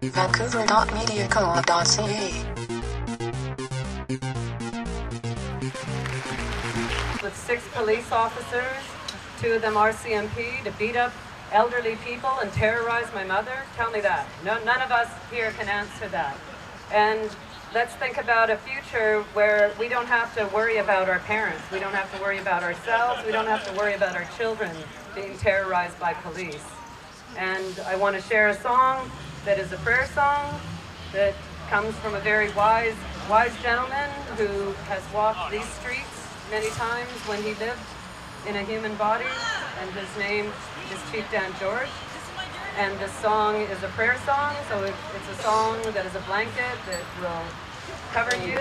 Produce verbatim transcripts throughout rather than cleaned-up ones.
Vancouver dot media co dot c a. With six police officers, two of them R C M P, to beat up elderly people and terrorize my mother? Tell me that. No, none of us here can answer that. And let's think about a future where we don't have to worry about our parents. We don't have to worry about ourselves. We don't have to worry about our children being terrorized by police. And I want to share a song that is a prayer song that comes from a very wise, wise gentleman who has walked these streets many times when he lived in a human body, and his name is Chief Dan George. And this song is a prayer song, so it, it's a song that is a blanket that will cover you.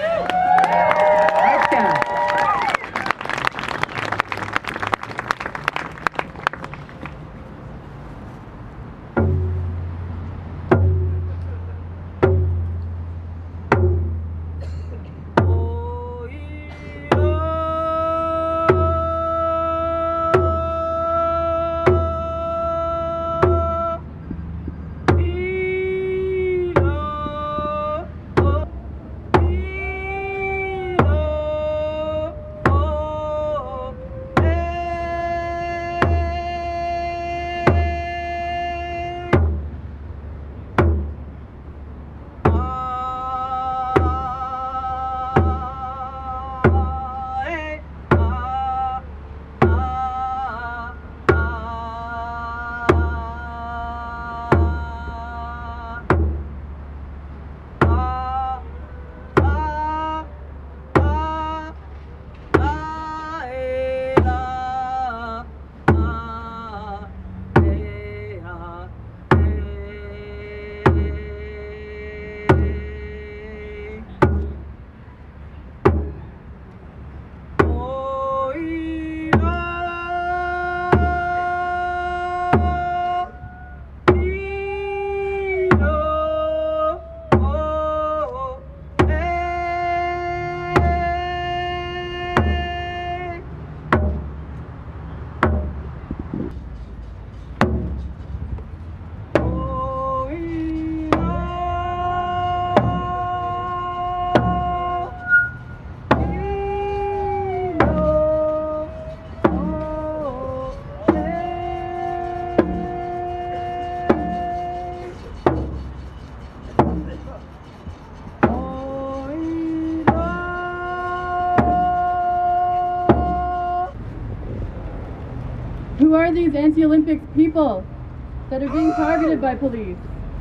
Who are these anti-Olympics people that are being targeted by police?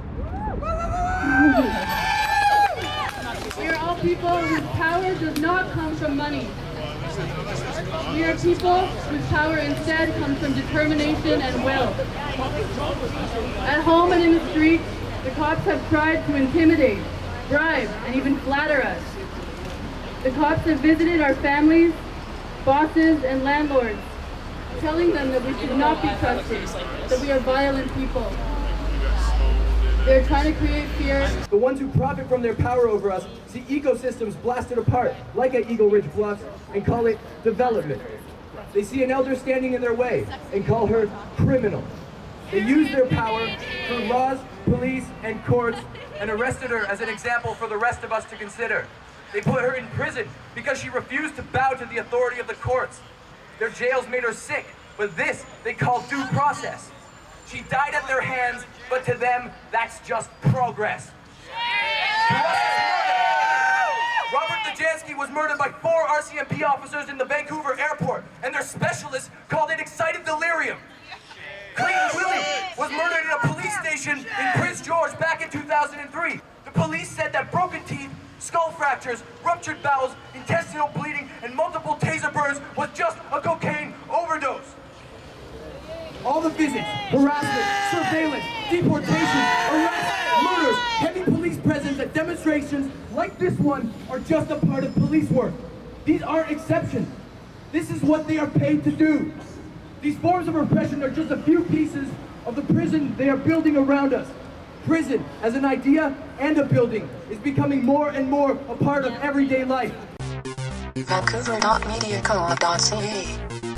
We are all people whose power does not come from money. We are people whose power instead comes from determination and will. At home and in the streets, the cops have tried to intimidate, bribe, and even flatter us. The cops have visited our families, bosses, and landlords, telling them that we should not be trusted, that we are violent people. They're trying to create fear. The ones who profit from their power over us see ecosystems blasted apart, like at Eagle Ridge Bluffs, and call it development. They see an elder standing in their way and call her criminal. They use their power through laws, police, and courts, and arrested her as an example for the rest of us to consider. They put her in prison because she refused to bow to the authority of the courts. Their jails made her sick, but this they call due process. She died at their hands, but to them, that's just progress. To us, it's murder. Robert Dajansky was murdered by four R C M P officers in the Vancouver airport, and their specialists called it excited delirium. Clayton Willie was murdered in a police station in Prince George back in two thousand three. The police said that broken teeth, skull fractures, ruptured bowels, intestinal bleeding, and multiple taser burns was just a cocaine overdose. All the visits, harassment, surveillance, deportations, arrests, murders, heavy police presence at demonstrations like this one are just a part of police work. These aren't exceptions. This is what they are paid to do. These forms of repression are just a few pieces of the prison they are building around us. Prison, as an idea and a building, is becoming more and more a part of everyday life. Vancouver dot media co dot c a